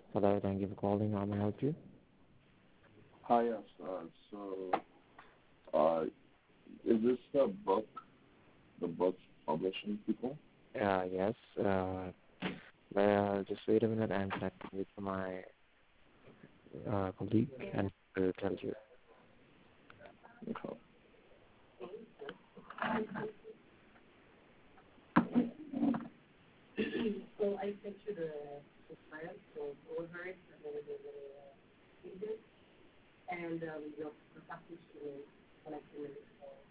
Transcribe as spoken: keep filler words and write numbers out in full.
Hello, thank you for calling. How may I help you? Hi, yes. Uh, so, uh, is this the book, the book publishing people? Uh, yes. Uh, well, just wait a minute. I'm connecting with my uh, colleague and will tell you. Okay. So I sent you the, the plan, so go over it, and then we're going to read it, and um, your the package will connect in the call.